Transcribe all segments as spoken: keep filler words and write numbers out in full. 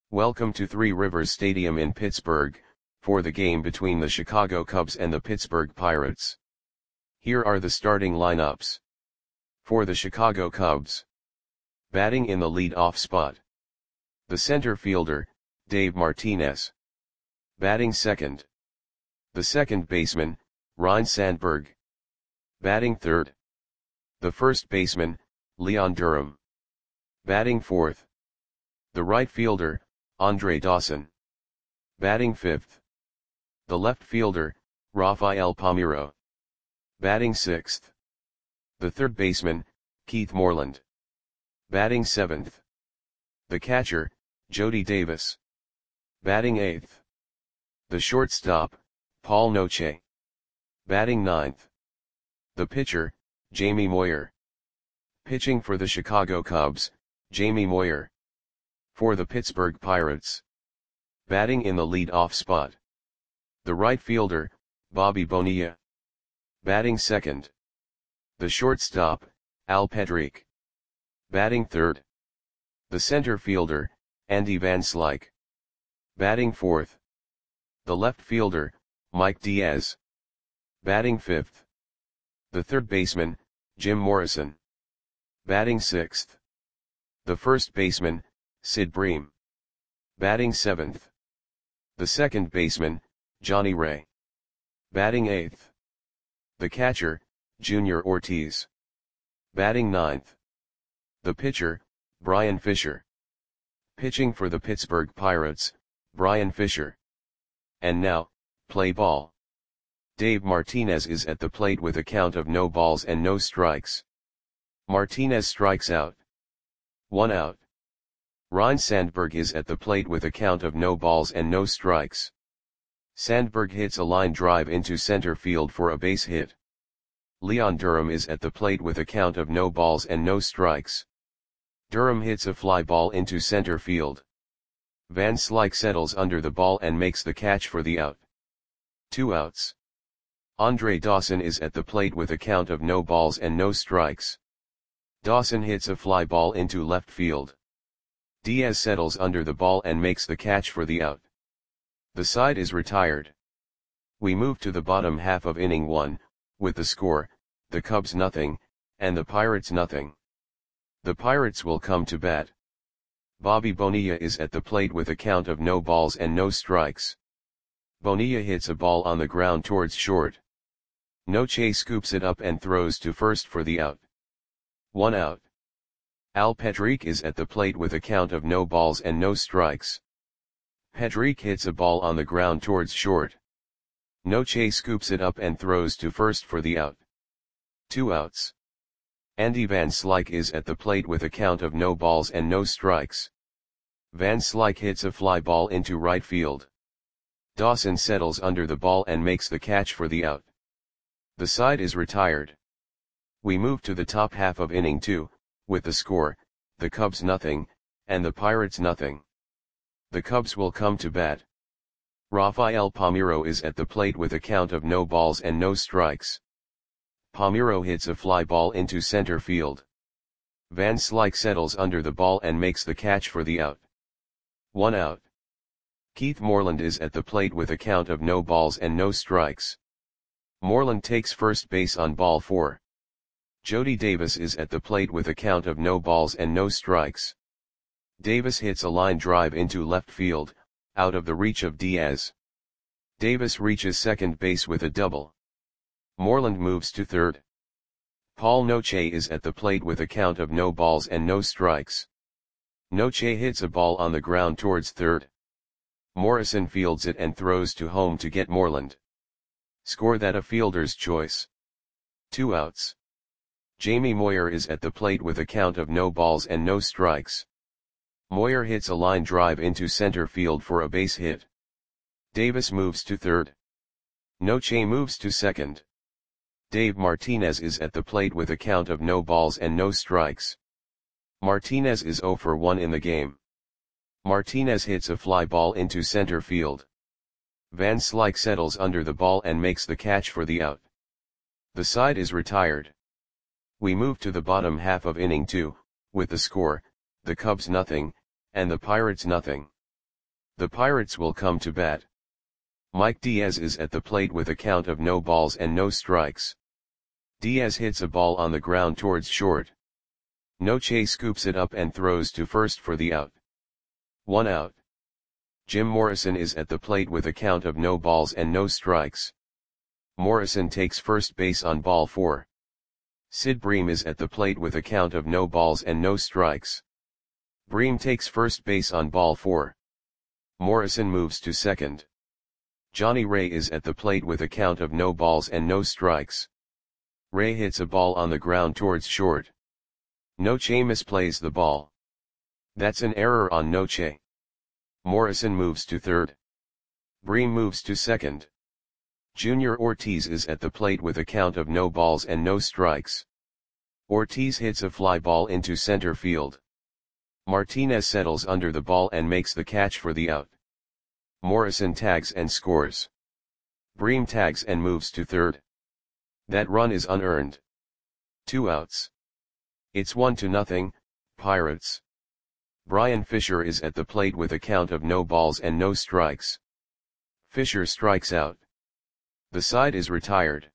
Welcome to Three Rivers Stadium in Pittsburgh, for the game between the Chicago Cubs and the Pittsburgh Pirates. Here are the starting lineups. For the Chicago Cubs. Batting in the lead-off spot. The center fielder, Dave Martinez. Batting second. The second baseman, Ryne Sandberg. Batting third. The first baseman, Leon Durham. Batting fourth. The right fielder, Andre Dawson. Batting fifth. The left fielder, Rafael Palmeiro. Batting sixth. The third baseman, Keith Moreland. Batting seventh. The catcher, Jody Davis. Batting eighth. The shortstop, Paul Noche. Batting ninth. The pitcher, Jamie Moyer. Pitching for the Chicago Cubs, Jamie Moyer. For the Pittsburgh Pirates. Batting in the lead-off spot. The right fielder, Bobby Bonilla. Batting second. The shortstop, Al Pedrique. Batting third. The center fielder, Andy Van Slyke. Batting fourth. The left fielder, Mike Diaz. Batting fifth. The third baseman, Jim Morrison. Batting sixth. The first baseman, Sid Bream. Batting seventh. The second baseman, Johnny Ray. Batting eighth. The catcher, Junior Ortiz. Batting ninth. The pitcher, Brian Fisher. Pitching for the Pittsburgh Pirates, Brian Fisher. And now, play ball. Dave Martinez is at the plate with a count of no balls and no strikes. Martinez strikes out. One out. Ryne Sandberg is at the plate with a count of no balls and no strikes. Sandberg hits a line drive into center field for a base hit. Leon Durham is at the plate with a count of no balls and no strikes. Durham hits a fly ball into center field. Van Slyke settles under the ball and makes the catch for the out. Two outs. Andre Dawson is at the plate with a count of no balls and no strikes. Dawson hits a fly ball into left field. Diaz settles under the ball and makes the catch for the out. The side is retired. We move to the bottom half of inning one, with the score, the Cubs nothing, and the Pirates nothing. The Pirates will come to bat. Bobby Bonilla is at the plate with a count of no balls and no strikes. Bonilla hits a ball on the ground towards short. Noche scoops it up and throws to first for the out. One out. Al Pedrique is at the plate with a count of no balls and no strikes. Pedrique hits a ball on the ground towards short. Noche scoops it up and throws to first for the out. Two outs. Andy Van Slyke is at the plate with a count of no balls and no strikes. Van Slyke hits a fly ball into right field. Dawson settles under the ball and makes the catch for the out. The side is retired. We move to the top half of inning two, with the score, the Cubs nothing, and the Pirates nothing. The Cubs will come to bat. Rafael Palmeiro is at the plate with a count of no balls and no strikes. Palmeiro hits a fly ball into center field. Van Slyke settles under the ball and makes the catch for the out. One out. Keith Moreland is at the plate with a count of no balls and no strikes. Moreland takes first base on ball four. Jody Davis is at the plate with a count of no balls and no strikes. Davis hits a line drive into left field, out of the reach of Diaz. Davis reaches second base with a double. Moreland moves to third. Paul Noche is at the plate with a count of no balls and no strikes. Noche hits a ball on the ground towards third. Morrison fields it and throws to home to get Moreland. Score that a fielder's choice. Two outs. Jamie Moyer is at the plate with a count of no balls and no strikes. Moyer hits a line drive into center field for a base hit. Davis moves to third. Noche moves to second. Dave Martinez is at the plate with a count of no balls and no strikes. Martinez is zero for one in the game. Martinez hits a fly ball into center field. Van Slyke settles under the ball and makes the catch for the out. The side is retired. We move to the bottom half of inning two, with the score, the Cubs nothing, and the Pirates nothing. The Pirates will come to bat. Mike Diaz is at the plate with a count of no balls and no strikes. Diaz hits a ball on the ground towards short. Noche scoops it up and throws to first for the out. One out. Jim Morrison is at the plate with a count of no balls and no strikes. Morrison takes first base on ball four. Sid Bream is at the plate with a count of no balls and no strikes. Bream takes first base on ball four. Morrison moves to second. Johnny Ray is at the plate with a count of no balls and no strikes. Ray hits a ball on the ground towards short. Noche misplays the ball. That's an error on Noche. Morrison moves to third. Bream moves to second. Junior Ortiz is at the plate with a count of no balls and no strikes. Ortiz hits a fly ball into center field. Martinez settles under the ball and makes the catch for the out. Morrison tags and scores. Bream tags and moves to third. That run is unearned. Two outs. It's one to nothing, Pirates. Brian Fisher is at the plate with a count of no balls and no strikes. Fisher strikes out. The side is retired.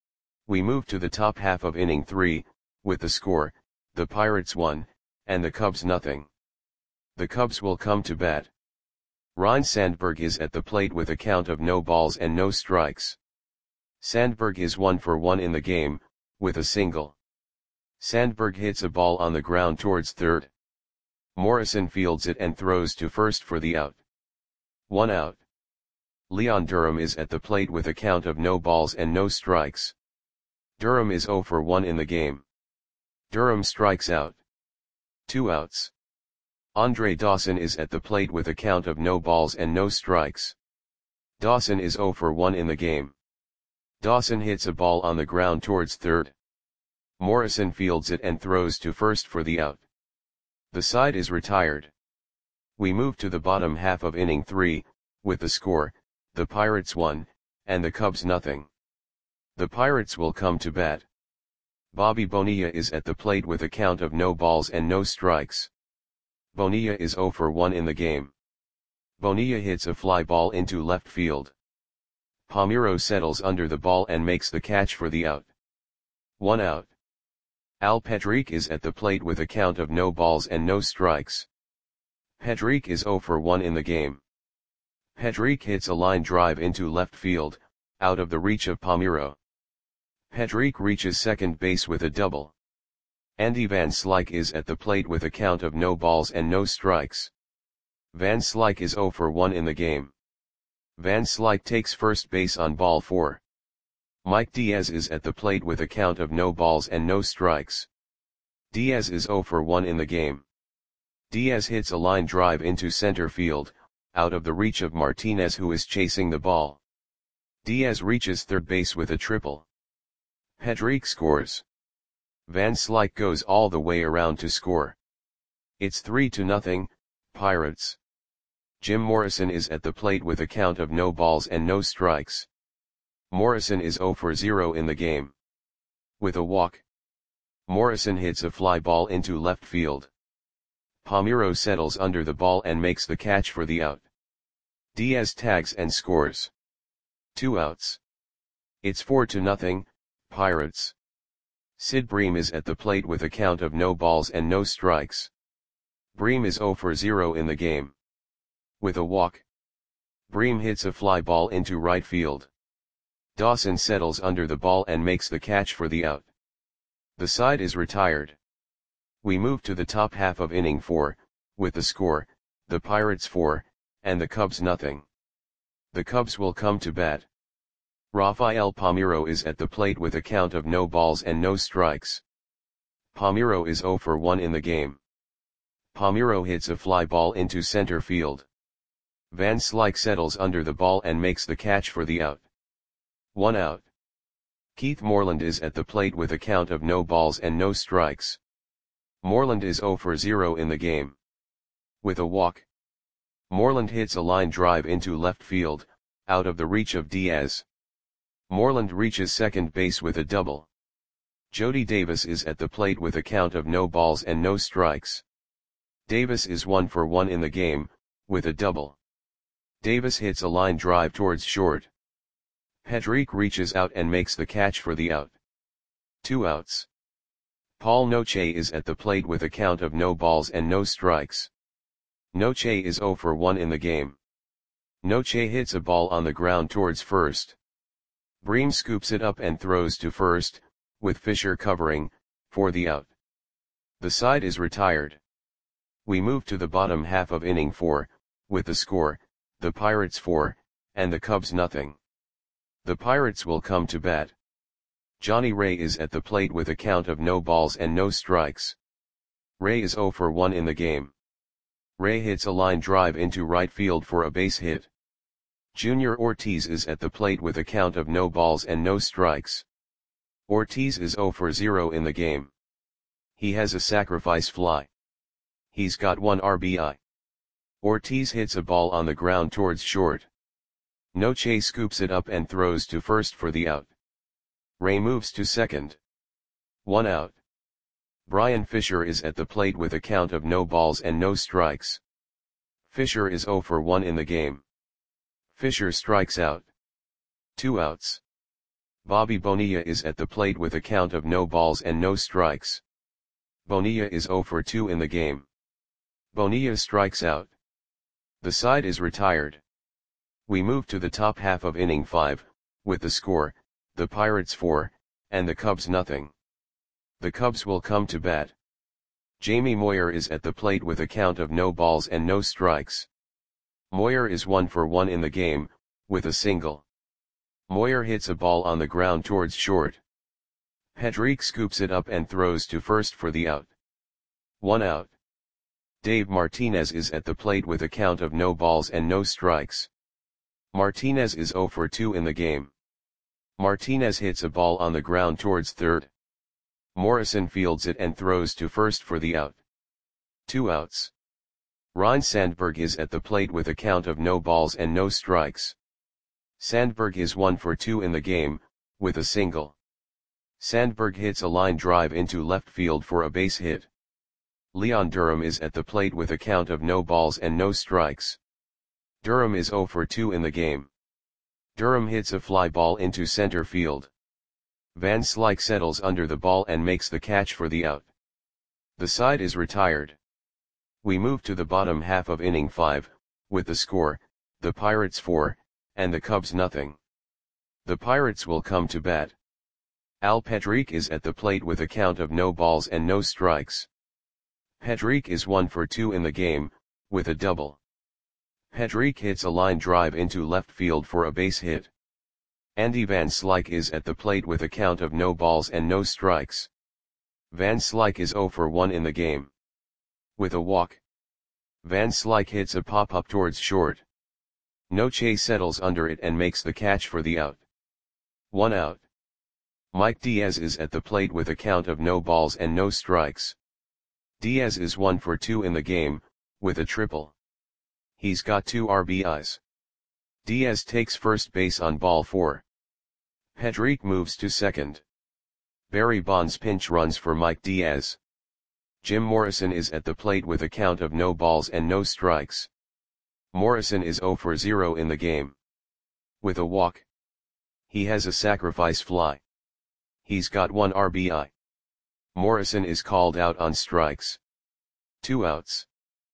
We move to the top half of inning three, with the score, the Pirates one, and the Cubs nothing. The Cubs will come to bat. Ryne Sandberg is at the plate with a count of no balls and no strikes. Sandberg is one for one in the game, with a single. Sandberg hits a ball on the ground towards third. Morrison fields it and throws to first for the out. One out. Leon Durham is at the plate with a count of no balls and no strikes. Durham is zero for one in the game. Durham strikes out. Two outs. Andre Dawson is at the plate with a count of no balls and no strikes. Dawson is zero for one in the game. Dawson hits a ball on the ground towards third. Morrison fields it and throws to first for the out. The side is retired. We move to the bottom half of inning three, with the score, the Pirates one, and the Cubs nothing. The Pirates will come to bat. Bobby Bonilla is at the plate with a count of no balls and no strikes. Bonilla is zero for one in the game. Bonilla hits a fly ball into left field. Palmeiro settles under the ball and makes the catch for the out. One out. Al Pedrique is at the plate with a count of no balls and no strikes. Pedrique is zero for one in the game. Pedrique hits a line drive into left field, out of the reach of Palmeiro. Pedrique reaches second base with a double. Andy Van Slyke is at the plate with a count of no balls and no strikes. Van Slyke is zero for one in the game. Van Slyke takes first base on ball four. Mike Diaz is at the plate with a count of no balls and no strikes. Diaz is zero for one in the game. Diaz hits a line drive into center field, out of the reach of Martinez who is chasing the ball. Diaz reaches third base with a triple. Pedrique scores. Van Slyke goes all the way around to score. It's three to nothing, Pirates. Jim Morrison is at the plate with a count of no balls and no strikes. Morrison is zero for zero in the game. With a walk. Morrison hits a fly ball into left field. Palmeiro settles under the ball and makes the catch for the out. Diaz tags and scores. Two outs. It's four to nothing, Pirates. Sid Bream is at the plate with a count of no balls and no strikes. Bream is zero for zero in the game. With a walk. Bream hits a fly ball into right field. Dawson settles under the ball and makes the catch for the out. The side is retired. We move to the top half of inning four, with the score, the Pirates four, and the Cubs nothing. The Cubs will come to bat. Rafael Palmeiro is at the plate with a count of no balls and no strikes. Palmeiro is zero for one in the game. Palmeiro hits a fly ball into center field. Van Slyke settles under the ball and makes the catch for the out. One out. Keith Moreland is at the plate with a count of no balls and no strikes. Moreland is zero for zero in the game. With a walk. Moreland hits a line drive into left field, out of the reach of Diaz. Moreland reaches second base with a double. Jody Davis is at the plate with a count of no balls and no strikes. Davis is one for one in the game, with a double. Davis hits a line drive towards short. Pedrique reaches out and makes the catch for the out. Two outs. Paul Noche is at the plate with a count of no balls and no strikes. Noche is zero for one in the game. Noche hits a ball on the ground towards first. Bream scoops it up and throws to first, with Fisher covering, for the out. The side is retired. We move to the bottom half of inning four, with the score, the Pirates four, and the Cubs nothing. The Pirates will come to bat. Johnny Ray is at the plate with a count of no balls and no strikes. Ray is zero for one in the game. Ray hits a line drive into right field for a base hit. Junior Ortiz is at the plate with a count of no balls and no strikes. Ortiz is zero for zero in the game. He has a sacrifice fly. He's got one R B I. Ortiz hits a ball on the ground towards short. Noche scoops it up and throws to first for the out. Ray moves to second. One out. Brian Fisher is at the plate with a count of no balls and no strikes. Fisher is zero for one in the game. Fisher strikes out. Two outs. Bobby Bonilla is at the plate with a count of no balls and no strikes. Bonilla is zero for two in the game. Bonilla strikes out. The side is retired. We move to the top half of inning five, with the score, the Pirates four, and the Cubs nothing. The Cubs will come to bat. Jamie Moyer is at the plate with a count of no balls and no strikes. Moyer is one for one in the game, with a single. Moyer hits a ball on the ground towards short. Pedrique scoops it up and throws to first for the out. One out. Dave Martinez is at the plate with a count of no balls and no strikes. Martinez is zero for two in the game. Martinez hits a ball on the ground towards third. Morrison fields it and throws to first for the out. Two outs. Ryne Sandberg is at the plate with a count of no balls and no strikes. Sandberg is one for two in the game, with a single. Sandberg hits a line drive into left field for a base hit. Leon Durham is at the plate with a count of no balls and no strikes. Durham is zero for two in the game. Durham hits a fly ball into center field. Van Slyke settles under the ball and makes the catch for the out. The side is retired. We move to the bottom half of inning five, with the score, the Pirates four, and the Cubs nothing. The Pirates will come to bat. Al Pedrique is at the plate with a count of no balls and no strikes. Pedrique is one for two in the game, with a double. Pedrique hits a line drive into left field for a base hit. Andy Van Slyke is at the plate with a count of no balls and no strikes. Van Slyke is zero for one in the game. With a walk. Van Slyke hits a pop-up towards short. Noche settles under it and makes the catch for the out. One out. Mike Diaz is at the plate with a count of no balls and no strikes. Diaz is one for two in the game, with a triple. He's got two R B Is. Diaz takes first base on ball four. Pedrique moves to second. Barry Bonds pinch runs for Mike Diaz. Jim Morrison is at the plate with a count of no balls and no strikes. Morrison is zero for zero in the game. With a walk. He has a sacrifice fly. He's got one R B I. Morrison is called out on strikes. Two outs.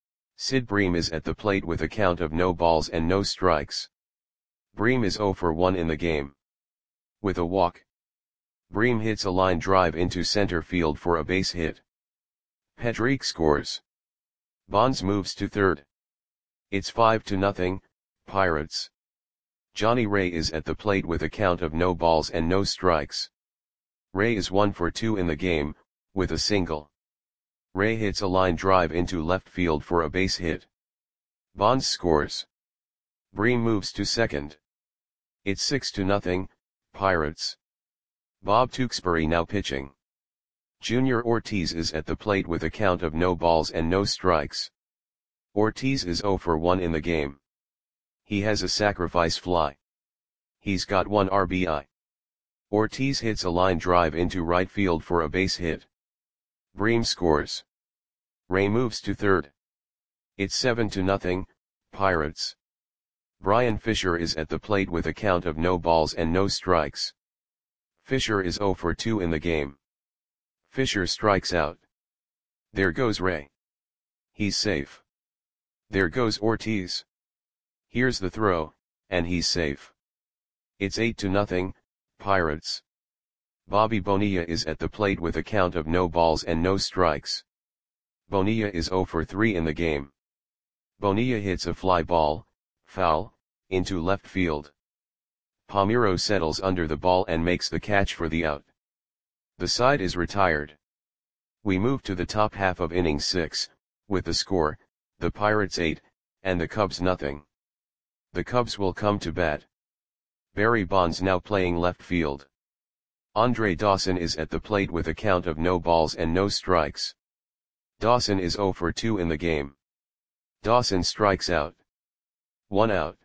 Sid Bream is at the plate with a count of no balls and no strikes. Bream is zero for one in the game. With a walk. Bream hits a line drive into center field for a base hit. Pedrique scores. Bonds moves to third. It's five to nothing, Pirates. Johnny Ray is at the plate with a count of no balls and no strikes. Ray is one for two in the game, with a single. Ray hits a line drive into left field for a base hit. Bonds scores. Bream moves to second. It's six to nothing, Pirates. Bob Tewksbury now pitching. Junior Ortiz is at the plate with a count of no balls and no strikes. Ortiz is zero for one in the game. He has a sacrifice fly. He's got one R B I. Ortiz hits a line drive into right field for a base hit. Bream scores. Ray moves to third. It's seven to nothing, Pirates. Brian Fisher is at the plate with a count of no balls and no strikes. Fisher is zero for two in the game. Fisher strikes out. There goes Ray. He's safe. There goes Ortiz. Here's the throw, and he's safe. It's eight to nothing, Pirates. Bobby Bonilla is at the plate with a count of no balls and no strikes. Bonilla is zero for three in the game. Bonilla hits a fly ball, foul, into left field. Palmeiro settles under the ball and makes the catch for the out. The side is retired. We move to the top half of inning six, with the score, the Pirates eight, and the Cubs nothing. The Cubs will come to bat. Barry Bonds now playing left field. Andre Dawson is at the plate with a count of no balls and no strikes. Dawson is zero for two in the game. Dawson strikes out. One out.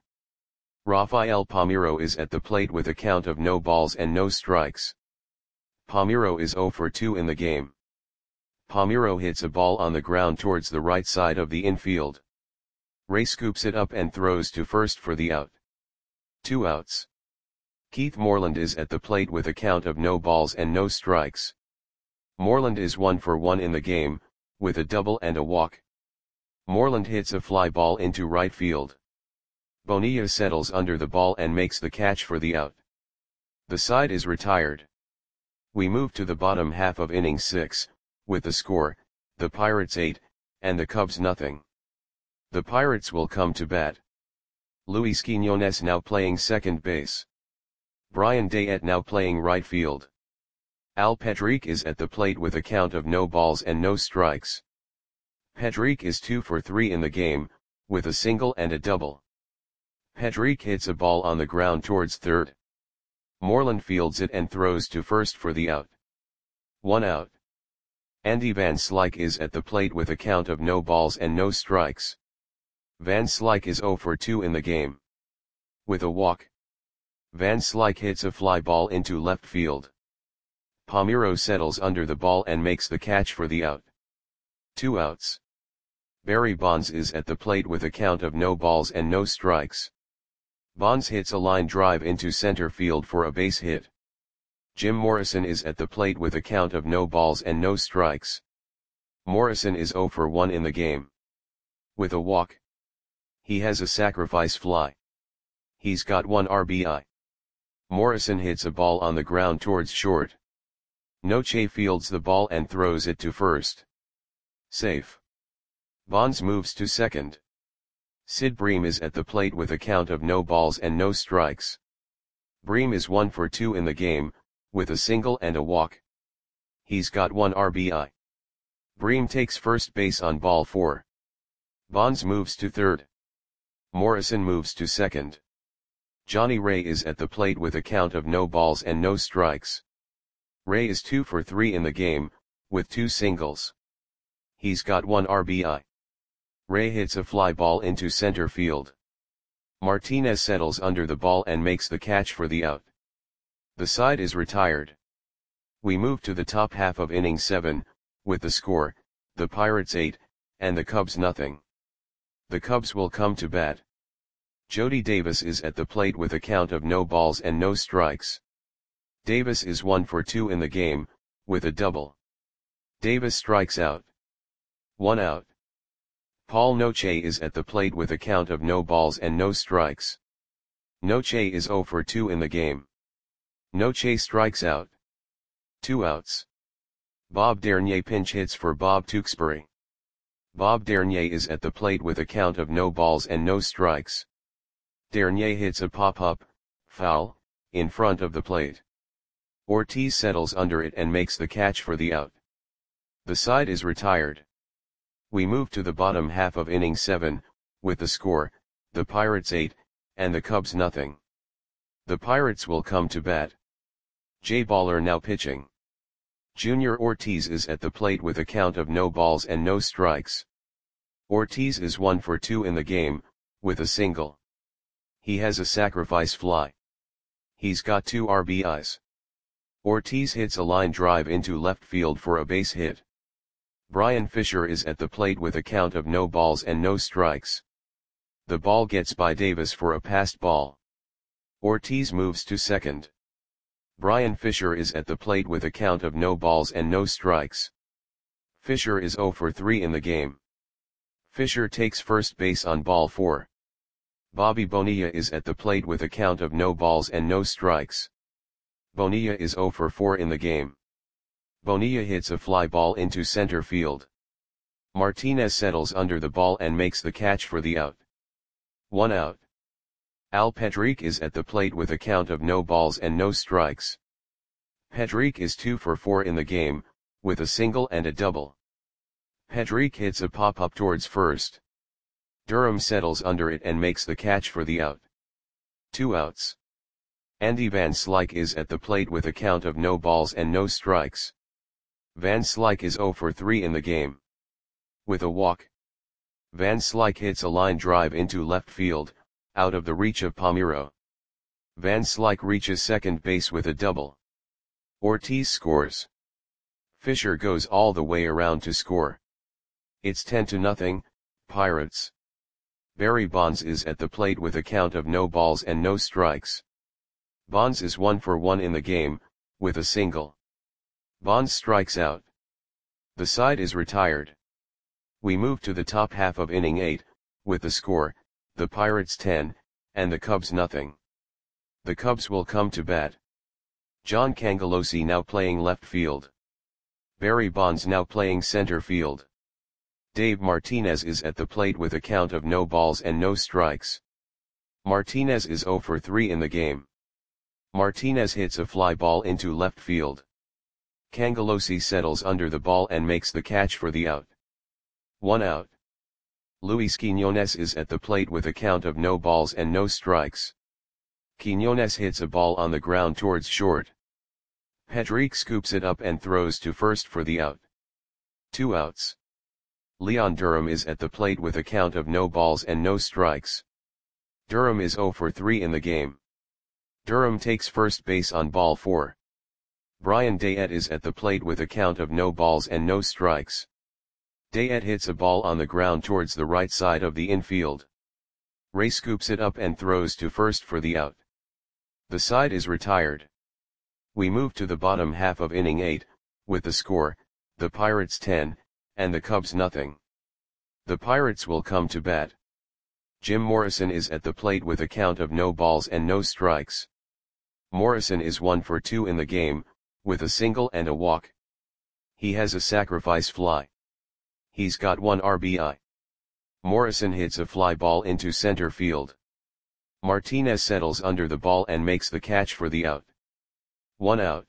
Rafael Palmeiro is at the plate with a count of no balls and no strikes. Palmeiro is zero for two in the game. Palmeiro hits a ball on the ground towards the right side of the infield. Ray scoops it up and throws to first for the out. Two outs. Keith Moreland is at the plate with a count of no balls and no strikes. Moreland is one for one in the game, with a double and a walk. Moreland hits a fly ball into right field. Bonilla settles under the ball and makes the catch for the out. The side is retired. We move to the bottom half of inning six, with the score, the Pirates eight, and the Cubs nothing. The Pirates will come to bat. Luis Quiñones now playing second base. Brian Dayette now playing right field. Al Pedrique is at the plate with a count of no balls and no strikes. Pedrique is two for three in the game, with a single and a double. Pedrique hits a ball on the ground towards third. Moreland fields it and throws to first for the out. One out. Andy Van Slyke is at the plate with a count of no balls and no strikes. Van Slyke is zero for two in the game. With a walk. Van Slyke hits a fly ball into left field. Palmeiro settles under the ball and makes the catch for the out. Two outs. Barry Bonds is at the plate with a count of no balls and no strikes. Bonds hits a line drive into center field for a base hit. Jim Morrison is at the plate with a count of no balls and no strikes. Morrison is zero for one in the game. With a walk. He has a sacrifice fly. He's got one R B I. Morrison hits a ball on the ground towards short. Noche fields the ball and throws it to first. Safe. Bonds moves to second. Sid Bream is at the plate with a count of no balls and no strikes. Bream is one for two in the game, with a single and a walk. He's got one R B I. Bream takes first base on ball four. Bonds moves to third. Morrison moves to second. Johnny Ray is at the plate with a count of no balls and no strikes. Ray is two for three in the game, with two singles. He's got one R B I. Ray hits a fly ball into center field. Martinez settles under the ball and makes the catch for the out. The side is retired. We move to the top half of inning seven, with the score, the Pirates eight, and the Cubs nothing. The Cubs will come to bat. Jody Davis is at the plate with a count of no balls and no strikes. Davis is one for two in the game, with a double. Davis strikes out. One out. Paul Noche is at the plate with a count of no balls and no strikes. Noche is zero for two in the game. Noche strikes out. Two outs. Bob Dernier pinch hits for Bob Tewksbury. Bob Dernier is at the plate with a count of no balls and no strikes. Dernier hits a pop-up, foul, in front of the plate. Ortiz settles under it and makes the catch for the out. The side is retired. We move to the bottom half of inning seven, with the score, the Pirates eight, and the Cubs nothing. The Pirates will come to bat. Jay Baller now pitching. Junior Ortiz is at the plate with a count of no balls and no strikes. Ortiz is one for two in the game, with a single. He has a sacrifice fly. He's got two R B Is. Ortiz hits a line drive into left field for a base hit. Brian Fisher is at the plate with a count of no balls and no strikes. The ball gets by Davis for a passed ball. Ortiz moves to second. Brian Fisher is at the plate with a count of no balls and no strikes. Fisher is zero for three in the game. Fisher takes first base on ball four. Bobby Bonilla is at the plate with a count of no balls and no strikes. Bonilla is zero for four in the game. Bonilla hits a fly ball into center field. Martinez settles under the ball and makes the catch for the out. One out. Al Pedrique is at the plate with a count of no balls and no strikes. Pedrique is two for four in the game, with a single and a double. Pedrique hits a pop-up towards first. Durham settles under it and makes the catch for the out. Two outs. Andy Van Slyke is at the plate with a count of no balls and no strikes. Van Slyke is zero for three in the game. With a walk. Van Slyke hits a line drive into left field, out of the reach of Palmeiro. Van Slyke reaches second base with a double. Ortiz scores. Fisher goes all the way around to score. It's ten to nothing, Pirates. Barry Bonds is at the plate with a count of no balls and no strikes. Bonds is one for one in the game, with a single. Bonds strikes out. The side is retired. We move to the top half of inning eight, with the score, the Pirates ten, and the Cubs nothing. The Cubs will come to bat. John Cangelosi now playing left field. Barry Bonds now playing center field. Dave Martinez is at the plate with a count of no balls and no strikes. Martinez is zero for three in the game. Martinez hits a fly ball into left field. Cangelosi settles under the ball and makes the catch for the out. One out. Luis Quiñones is at the plate with a count of no balls and no strikes. Quiñones hits a ball on the ground towards short. Pedrique scoops it up and throws to first for the out. Two outs. Leon Durham is at the plate with a count of no balls and no strikes. Durham is zero for three in the game. Durham takes first base on ball four. Brian Dayette is at the plate with a count of no balls and no strikes. Dayette hits a ball on the ground towards the right side of the infield. Ray scoops it up and throws to first for the out. The side is retired. We move to the bottom half of inning eight, with the score, the Pirates ten, and the Cubs nothing. The Pirates will come to bat. Jim Morrison is at the plate with a count of no balls and no strikes. Morrison is one for two in the game, with a single and a walk. He has a sacrifice fly. He's got one R B I. Morrison hits a fly ball into center field. Martinez settles under the ball and makes the catch for the out. One out.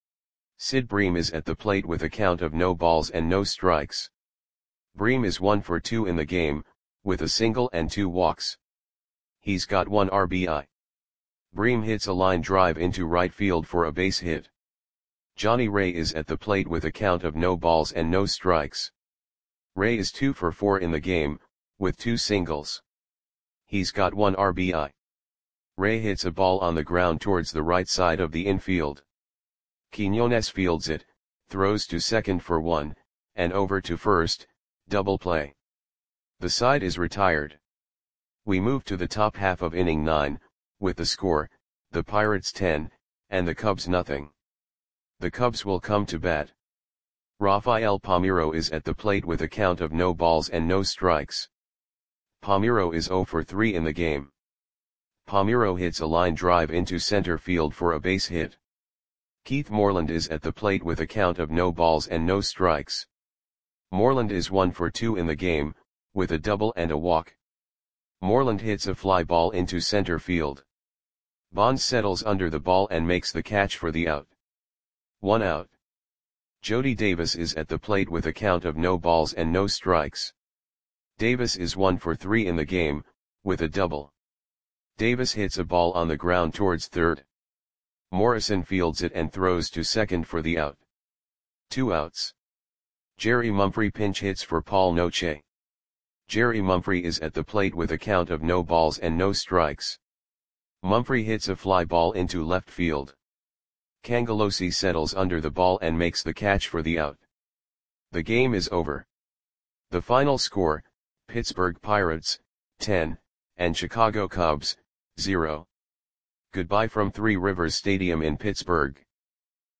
Sid Bream is at the plate with a count of no balls and no strikes. Bream is one for two in the game, with a single and two walks. He's got one R B I. Bream hits a line drive into right field for a base hit. Johnny Ray is at the plate with a count of no balls and no strikes. Ray is two for four in the game, with two singles. He's got one R B I. Ray hits a ball on the ground towards the right side of the infield. Quiñones fields it, throws to second for one, and over to first, double play. The side is retired. We move to the top half of inning nine, with the score, the Pirates ten, and the Cubs nothing. The Cubs will come to bat. Rafael Palmeiro is at the plate with a count of no balls and no strikes. Palmeiro is zero for three in the game. Palmeiro hits a line drive into center field for a base hit. Keith Moreland is at the plate with a count of no balls and no strikes. Moreland is one for two in the game, with a double and a walk. Moreland hits a fly ball into center field. Bonds settles under the ball and makes the catch for the out. One out. Jody Davis is at the plate with a count of no balls and no strikes. Davis is one for three in the game, with a double. Davis hits a ball on the ground towards third. Morrison fields it and throws to second for the out. Two outs. Jerry Mumphrey pinch hits for Paul Noche. Jerry Mumphrey is at the plate with a count of no balls and no strikes. Mumphrey hits a fly ball into left field. Cangelosi settles under the ball and makes the catch for the out. The game is over. The final score, Pittsburgh Pirates, ten, and Chicago Cubs, zero. Goodbye from Three Rivers Stadium in Pittsburgh.